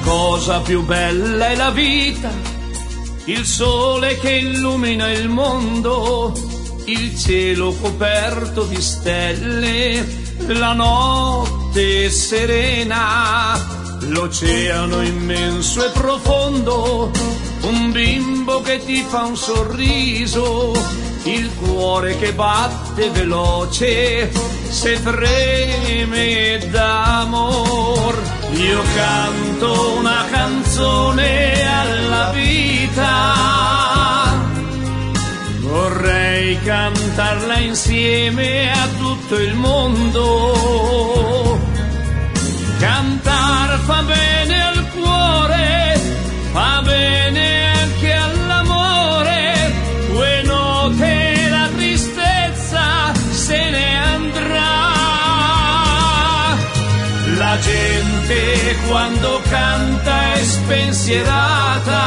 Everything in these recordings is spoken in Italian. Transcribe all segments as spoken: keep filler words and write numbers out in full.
cosa più bella è la vita, il sole che illumina il mondo, il cielo coperto di stelle, la notte serena, l'oceano immenso e profondo, un bimbo che ti fa un sorriso, il cuore che batte veloce se freme d'amor. Io canto una canzone alla vita, vorrei cantarla insieme a tutto il mondo. Cantar fa bene al cuore, fa bene anche all'amore, due note la tristezza se ne andrà. La gente quando canta è spensierata,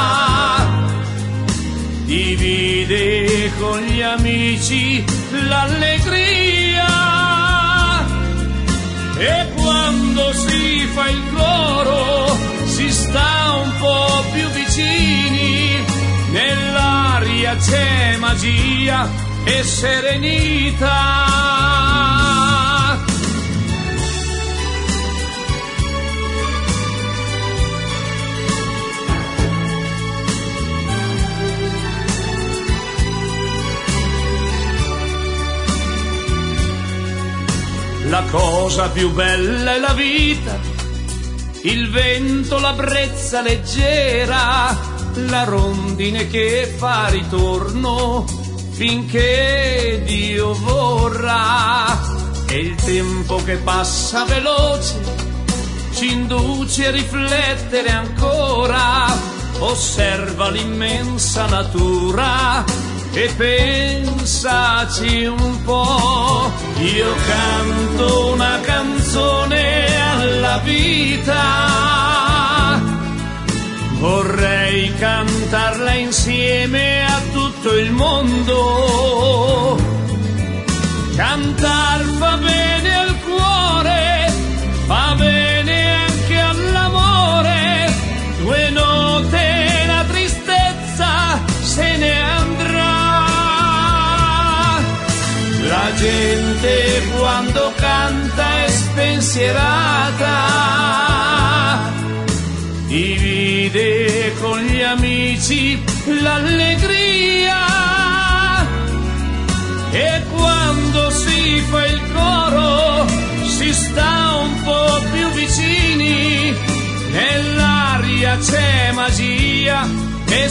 divide con gli amici l'allegria, e quando si fa il coro si sta un po' più vicini, nell'aria c'è magia e serenità. La cosa più bella è la vita, il vento, la brezza leggera, la rondine che fa ritorno finché Dio vorrà. E il tempo che passa veloce ci induce a riflettere ancora, osserva l'immensa natura e pensaci un po'. Io canto una canzone alla vita, vorrei cantarla insieme a tutto il mondo. Cantar fa bene al cuore, fa bene anche all'amore, due note la tristezza se ne andrà. La gente quando canta è spensierata, divide con gli amici l'allegria, e quando si fa il coro si sta un po' più vicini, nell'aria c'è magia e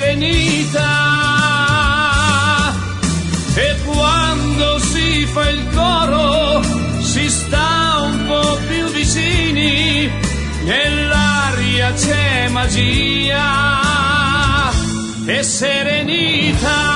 serenità. E quando si fa il coro si sta un po' più vicini, nell'aria c'è magia e serenità.